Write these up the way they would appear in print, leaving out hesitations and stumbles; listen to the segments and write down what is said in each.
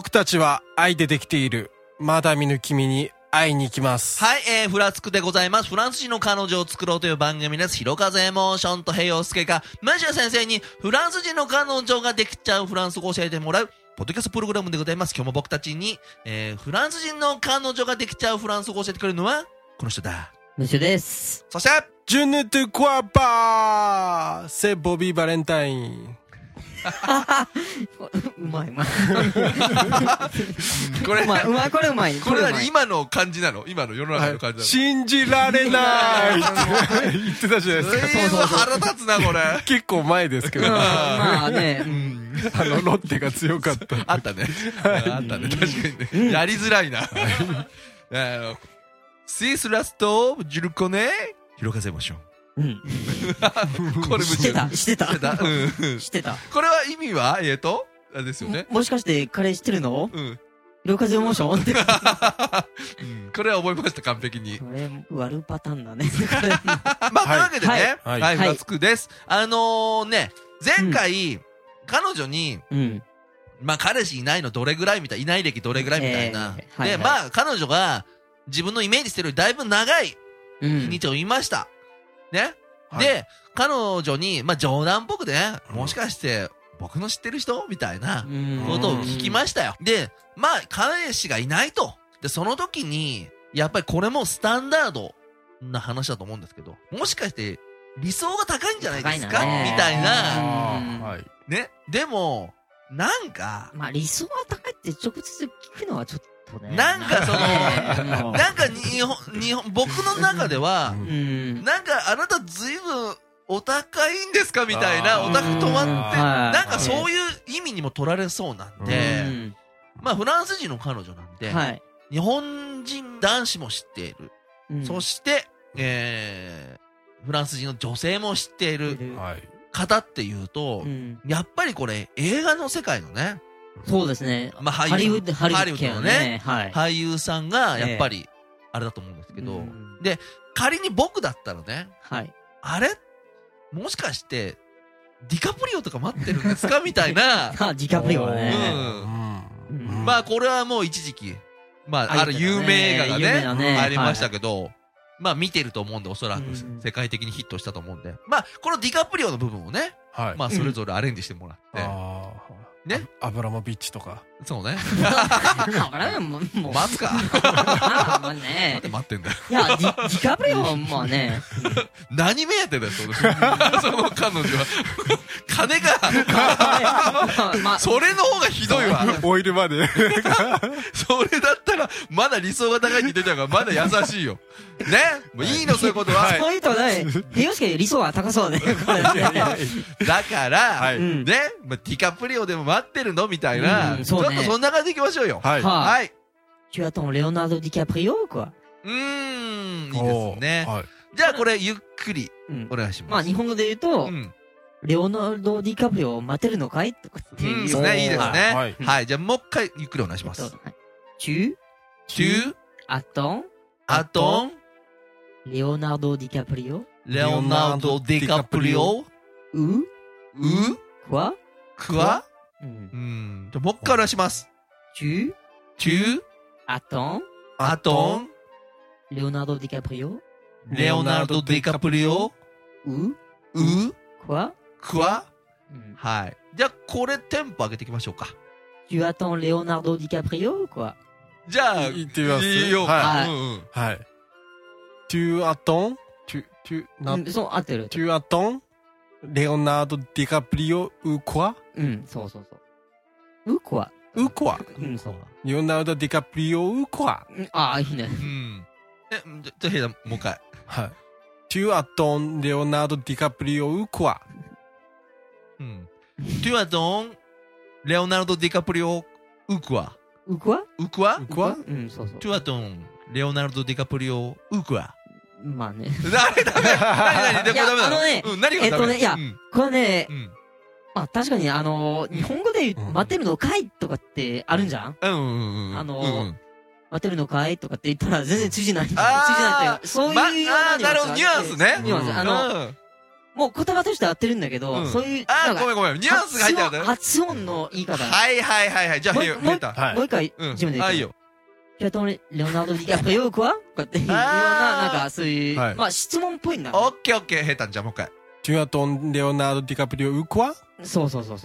僕たちは愛でできている。まだ見ぬ君に会いに行きます。 はい、フラつくでございます。フランス人の彼女を作ろうという番組です。ひろかぜエモーションと平洋介が、マジア先生にフランス人の彼女ができちゃうフランス語を教えてもらう、ポッドキャストプログラムでございます。今日も僕たちに、フランス人の彼女ができちゃうフランス語を教えてくれるのは、この人だ。 ムシュです。 そして、 Je ne te crois pas! C'est Bobby Valentine. うまい。 これ、 これうまい。 これ何今の感じなの？今の世の中の感じなの？ 信じられないって言ってたじゃないですか。 そう腹立つな、これ。 結構前ですけど。 まあね。 ロッテが強かった。 あったね。あったね。確かにね。やりづらいな。シースラスト、ジュルコネ、広かせましょう。 うん。 これしてた。 知ってた。これは意味はあれですよね。 もしかして彼知ってるの？ うん。 広風エモーションって。 これは覚えました、完璧に。 これ、割るパターンだね。 まあ、というわけでね、 はいはい、フラつくです。ね、前回、彼女に、まあ、彼氏いないのどれぐらいみたいな、いない歴どれぐらいみたいな。で、まあ、彼女が自分のイメージしてるよりだいぶ長い日にちを言いました。ね。で、彼女に、まあ、冗談っぽくね、もしかして、僕の知ってる人みたいなことを聞きましたよ。で、まあ、彼氏がいないと。で、その時に、やっぱりこれもスタンダードな話だと思うんですけど、もしかして理想が高いんじゃないですかみたいな。ね。でも、なんか。 まあ、理想が高いって直接聞くのはちょっとね。 なんかなんか僕の中では、なんかあなたずいぶんお高いんですかみたいな、お高く止まって、なんかそういう意味にも取られそうなんで、まあフランス人の彼女なんで、日本人男子も知っている。そして、フランス人の女性も知っている方っていうと、やっぱりこれ映画の世界のね、 そうですね。 まあハリウッドのね、俳優さんがやっぱりあれだと思うんですけど、で、仮に僕だったらね、あれもしかして、ディカプリオとか待ってるんですかみたいな。 ディカプリオはね。 まあこれはもう一時期、まあある有名映画がね、ありましたけど、まあ見てると思うんで、おそらく世界的にヒットしたと思うんで。まあこのディカプリオの部分をね、まあそれぞれアレンジしてもらって。ね。 アブラモビッチとか。 そうね。 もう待つか。待ってんだよ。 いや、ディカプリオはまあね。 何目当てだよ、その彼女は。金が。それの方がひどいわ。 オイルまで。 それだったら、まだ理想が高いって言ってたから、まだ優しいよ。ね。もういいの、そういうことは。 そういうとね、平吉理想は高そうだね。 だから、ね、ディカプリオでも待ってるのみたいな。ちょっとそんな感じでいきましょうよ。はい。 Tu attends Leonardo DiCaprio quoi? いいですね。じゃあこれゆっくりお願いします。 まあ日本語で言うと、レオナルド・ディカプリオを待てるのかいとかっていう。 いいですね、いいですね。はい。じゃあもう一回ゆっくりお願いします。 Tu attends Leonardo DiCaprio? Leonardo DiCaprio? Quoi? Quoi? じゃあもう一回お願いします。 Tu attends Leonardo DiCaprio? Leonardo DiCaprio? Quoi? はい。じゃあこれテンポ上げていきましょうか。 Tu attends Leonardo DiCaprio? Quoi? じゃあ、 言ってみます。 はい。 Tu attends? そう、合ってる。 Tu attends Leonardo DiCaprio ou quoi? そう。ou quoi? ou quoi? そう。 Leonardo DiCaprio ou quoi? いいね。 じゃあ、ヘイダ、もう一回。 はい。Tu attends Leonardo DiCaprio ou quoi? Tu attends Leonardo DiCaprio ou quoi? ou quoi? そう。Tu attends Leonardo DiCaprio ou quoi? まあね。 何でも何がダメ？ いや、これね、まあ確かに日本語で待ってるのかいとかってあるんじゃん？待ってるのかいとかって言ったら全然通じない。通じないというか、そういうなるほど、ニュアンスね。 ニュアンス。 もう言葉として合ってるんだけど、そういう。 ごめん。ニュアンスが入ってある。 発音の言い方。 はい。じゃあ、 もう一回、自分で言って。 いいよ。 ピアトン・レオナルド・ディカプリオはこうやっていうような、なんかそういう、まあ質問っぽいんだ。 オッケー。ヘタン、じゃあもう一回。 Tu attends Leonardo DiCaprio ou quoi? そう。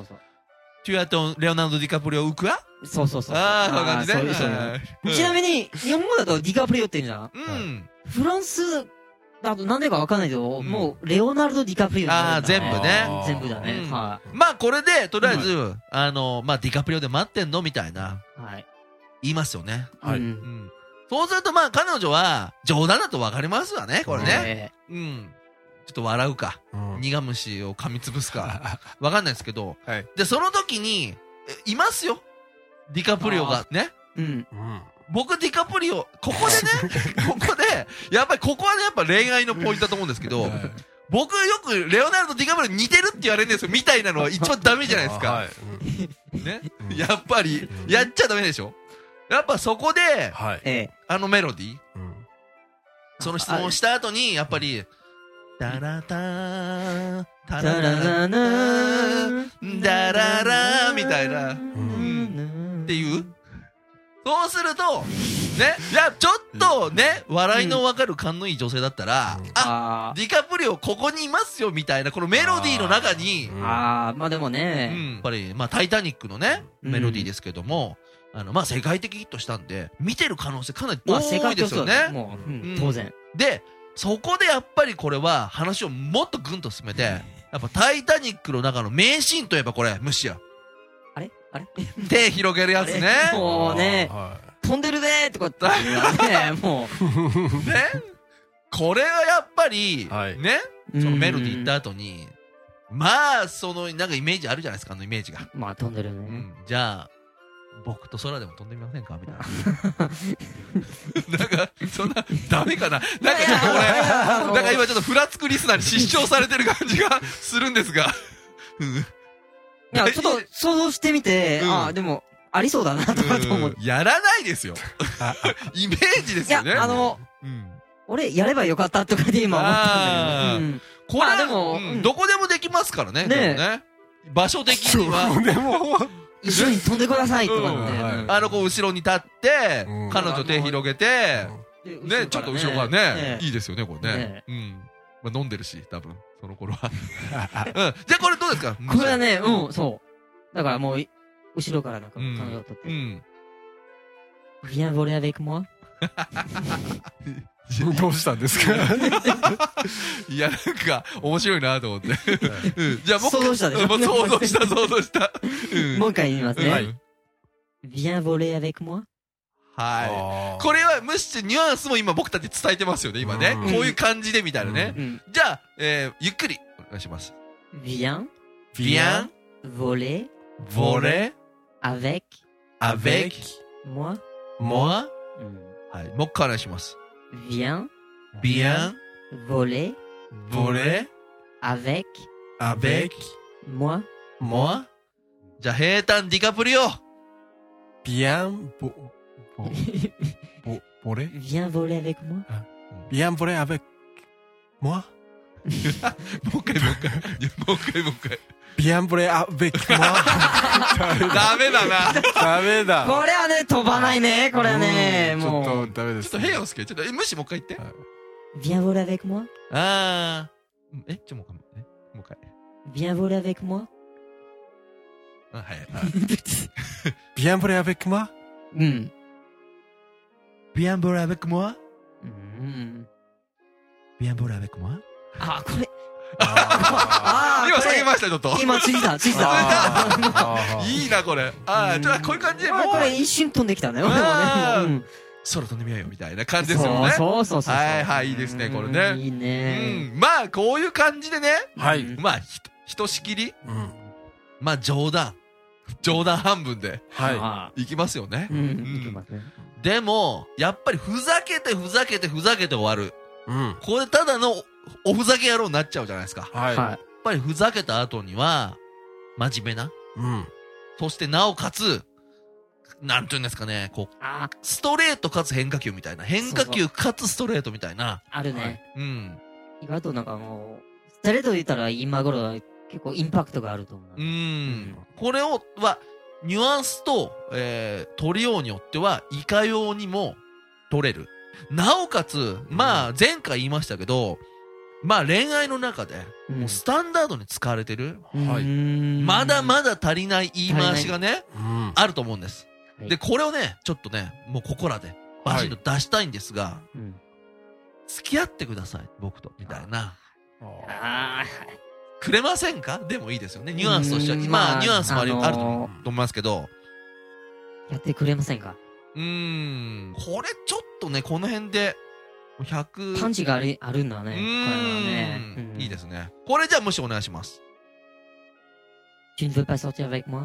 Tu attends Leonardo DiCaprio ou quoi? そう。 ああ、そういう感じね。 ちなみに、日本語だとディカプリオって言うんじゃん。フランスだとなんでかわかんないけど、もう、レオナルド・ディカプリオ。 全部ね。 全部だね。 まあ、これで、とりあえず、まあ、ディカプリオで待ってんのみたいな。言いますよね。そうすると、まあ、彼女は、冗談だとわかりますわね、これね。ちょっと笑うか。苦虫を噛みつぶすか。わかんないですけど。で、その時に、いますよ。ディカプリオがね。僕、ディカプリオ、ここで、やっぱりここはね、やっぱ恋愛のポイントだと思うんですけど、僕よくレオナルド・ディカプリオ似てるって言われるんですよ、みたいなのは一番ダメじゃないですか。ね。やっぱり、やっちゃダメでしょ。やっぱそこで、あのメロディー、その質問した後に、やっぱり、タラター、タラララー、ダララーみたいな、っていう。そうすると、ね、いや、ちょっとね、笑いのわかる勘のいい女性だったら、ディカプリオここにいますよみたいな、このメロディーの中に、 まあでもね、 やっぱり、まあ、タイタニックのね、メロディーですけども、まあ、世界的ヒットしたんで、見てる可能性かなり多いですよね。 もう、当然。 で、そこでやっぱりこれは話をもっとぐんと進めて、やっぱタイタニックの中の名シーンといえばこれ、ムシや。 あれ手広げるやつね。 もうね、飛んでるねーとかってね、もう。 ね、これはやっぱり、ね、そのメロディー言った後に、まあ、その、なんかイメージあるじゃないですか、あのイメージが。 まあ、飛んでるね。 じゃあ、僕と空でも飛んでみませんかみたいな。なんか、そんな、ダメかななんかちょっとこれ、なんか今ちょっとふらつくリスナーに失笑されてる感じがするんですが。 いや、ちょっと想像してみて、でも、ありそうだなとかと思って。 やらないですよ。イメージですよね。 いや、俺、やればよかったとかで今思ったんだけど。 これでも、どこでもできますからね。ね。場所的には。 でも、 一緒に飛んでくださいとかって。こう後ろに立って、彼女手広げて、ね、ちょっと後ろからね、いいですよね、これね。まあ飲んでるし、多分、その頃は。じゃあこれどうですか？ これはね、そう。だからもう、後ろからなんか彼女を取って。Viens voler avec moi? どうしたんですか？ いや、なんか、面白いなと思って。じゃあ、 想像したでしょ？ 想像した。 もう一回言いますね。Viens voler avec moi? はい。これは、むしろニュアンスも今僕たち伝えてますよね、今ね。こういう感じでみたいなね。じゃあ、ゆっくりお願いします。 Viens voler avec moi? はい。もう一回お願いします。 Viens voler avec moi? じゃあ、平坦ディカプリオ。 Viens voler avec moi? Viens voler avec moi? もう一回。 Viens voler avec moi? ダメだな。 ダメだ。 これはね、飛ばないね、これはね。 ちょっとダメです。 ちょっと平洋介、ちょっと、無視もう一回言って。 Viens voler avec moi? もう一回。 Viens voler avec moi? はい。 Viens voler avec moi? Viens voler avec moi? Viens voler avec moi? これ。 今下げました、ちょっと。 今、ついた。 いいな、これ。こういう感じで。 これ一瞬飛んできたね。 空飛んでみようよ、みたいな感じですよね。 そう。 はい、いいですね、これね。 いいね。 まあ、こういう感じでね。 はい。 まあ、ひとしきり。まあ、冗談半分で。はい。いきますよね。 いきますね。 でも、やっぱりふざけて終わる。これただのおふざけ野郎になっちゃうじゃないですか。 はい。 やっぱりふざけた後には、真面目な。そしてなおかつ、なんていうんですかね、こう、ストレートかつ変化球みたいな。変化球かつストレートみたいな。 あるね。意外となんかストレートで言ったら今頃は結構インパクトがあると思う。 これは、ニュアンスと、取りようによっては、いかようにも取れる。なおかつ、まあ、前回言いましたけど、まあ、恋愛の中で、もうスタンダードに使われてる。 はい。 まだまだ足りない言い回しがね、あると思うんです。で、これをね、ちょっとね、もうここらで、バシッと出したいんですが、付き合ってください、僕と、みたいな。くれませんかでもいいですよね。ニュアンスとしては。まあ、ニュアンスもあると思いますけど。 やってくれませんか？ これちょっとね、この辺で、100。 パンチがあるんだね。 いいですね。これじゃあ、もしお願いします。 Tu ne veux pas sortir avec moi?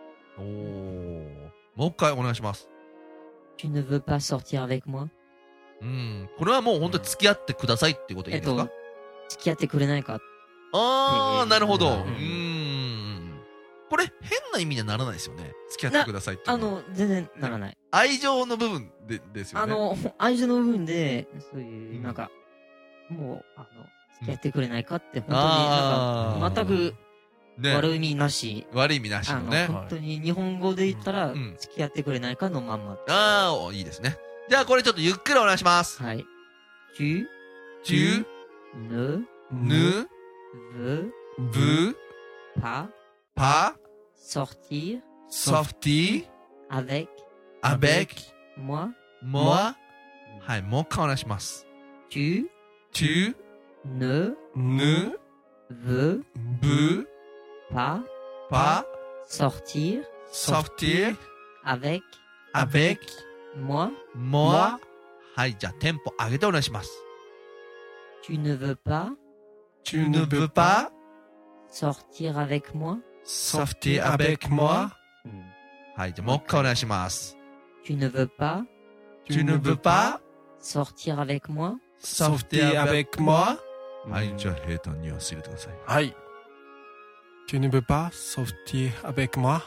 もう一回お願いします。 Tu ne veux pas sortir avec moi? これはもう本当に付き合ってくださいっていうことでいいですか？ 付き合ってくれないか？ なるほど。これ変な意味にはならないですよね。付き合ってくださいって。 全然ならない。 愛情の部分ですよね。 愛情の部分で、そういう、なんか、もう、付き合ってくれないかって、本当に、なんか、全く、悪い意味なし。 悪い意味なしのね。 本当に日本語で言ったら、付き合ってくれないかのまんま。 いいですね。じゃあこれちょっとゆっくりお願いします。 はい。 tu ne veux pas sortir avec moi. はい、もう一回お願いします。 tu ne veux pas sortir avec moi. はい、じゃあテンポ上げてお願いします。 Tu ne veux pas sortir avec moi. はい、じゃあもう一回お願いします。 Tu ne veux pas sortir avec moi. はい、じゃあ平坦には入れてください。 はい。Tu ne veux pas sortir avec moi?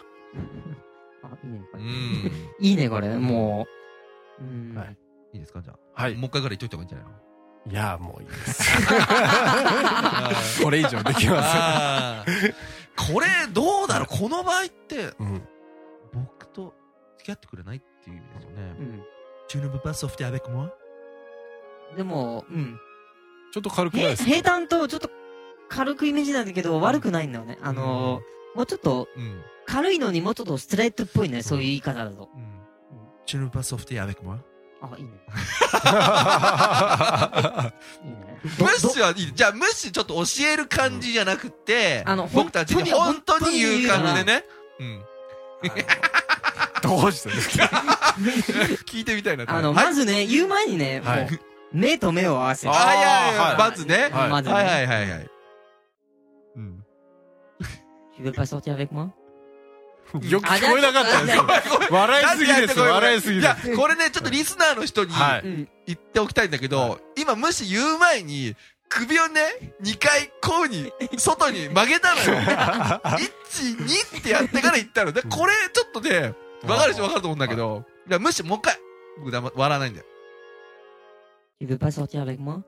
いいね、これ。もう。 いいですかじゃあ。はい。 もう一回から言っといた方がいいんじゃないの？ いや、もういいです。これ以上できません。 これ、どうだろうこの場合って、僕と付き合ってくれないっていう意味ですよね。Tu ne veux pas sortir avec moi? でも、 ちょっと軽くないですか？ 平坦とちょっと軽くイメージなんだけど、悪くないんだよね。もうちょっと、軽いのにもうちょっとストレートっぽいね、そういう言い方だと。 Tu ne veux pas sortir avec moi? いいね。 無視はいい。じゃあ無視ちょっと教える感じじゃなくて、僕たちに本当に言う感じでね。 どうしてですか？ 聞いてみたいな。 まずね、言う前にね、目と目を合わせる。 まずね。 まずね。 はい。 Tu veux pas sortir avec moi? よく聞こえなかったですよ。笑いすぎですよ、笑いすぎです。 いや、これね、ちょっとリスナーの人に言っておきたいんだけど、今、無視言う前に、首をね、2回、こうに、外に曲げたのよ。1、2ってやってから言ったの。で、これ、ちょっとね、わかる人わかると思うんだけど、いや、無視もう一回、僕、笑わないんだよ。 Tu veux pas sortir avec moi?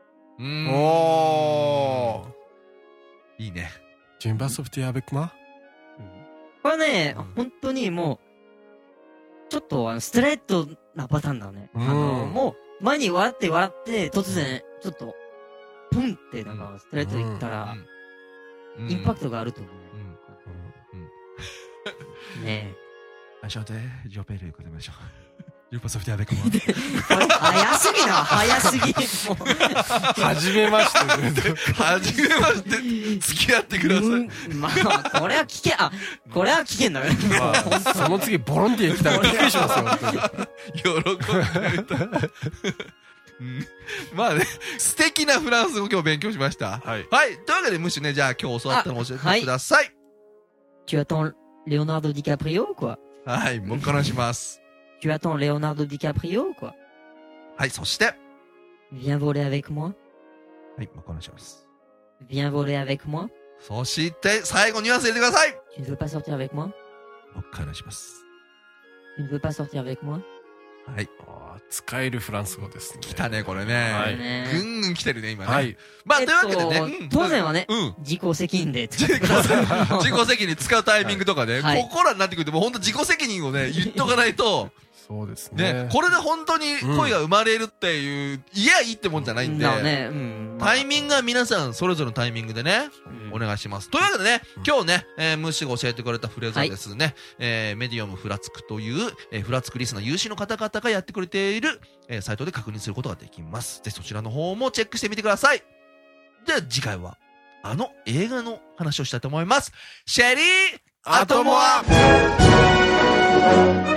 いいね。 Tu veux pas sortir avec moi? これね、本当にもう、ちょっとストレートなパターンだね。もう、前に笑って、突然、ちょっと、ポンってなんか、ストレートで言ったら、インパクトがあると思うね。ねえ。Enchanté, je m'appelle comment ça? Tu veux pas sortir avec moi? 早すぎな、早すぎ。 はじめまして。 はじめまして。付き合ってください。 まあ、これは危険、これは危険だね。 その次、ボロンティア来たらびっくりしますよ。 喜んでくれた。まあね、素敵なフランス語今日勉強しました。はい。というわけで、むしね、じゃあ今日教わったの教えてください。 Tu attends Leonardo DiCaprio ou quoi? はい、もう一回お願いします。 Tu attends Leonardo DiCaprio ou quoi? はい、そして。 Viens voler avec moi? はい、もう一回お願いします。 Viens voler avec moi? そして、最後ニュアンス入れてください。 Tu ne veux pas sortir avec moi? もう一回お願いします。 Tu ne veux pas sortir avec moi? はい。 使えるフランス語ですね。 来たね、これね。 はい。 ぐんぐん来てるね、今ね。 はい。 まあ、というわけでね。 当然はね、自己責任で使ってください。 自己責任使うタイミングとかね、ここらになってくるともう本当自己責任をね、言っとかないと、 そうですね。 これで本当に恋が生まれるっていう、いやいいってもんじゃないんで、タイミングは皆さんそれぞれのタイミングでね、お願いします。というわけでね、今日ね、ムッシュが教えてくれたフレーズはですね、メディオムフラつくという、フラつくリスナー有志の方々がやってくれている、サイトで確認することができます。ぜひそちらの方もチェックしてみてください。じゃあ次回は、映画の話をしたいと思います。シェリー・アトモア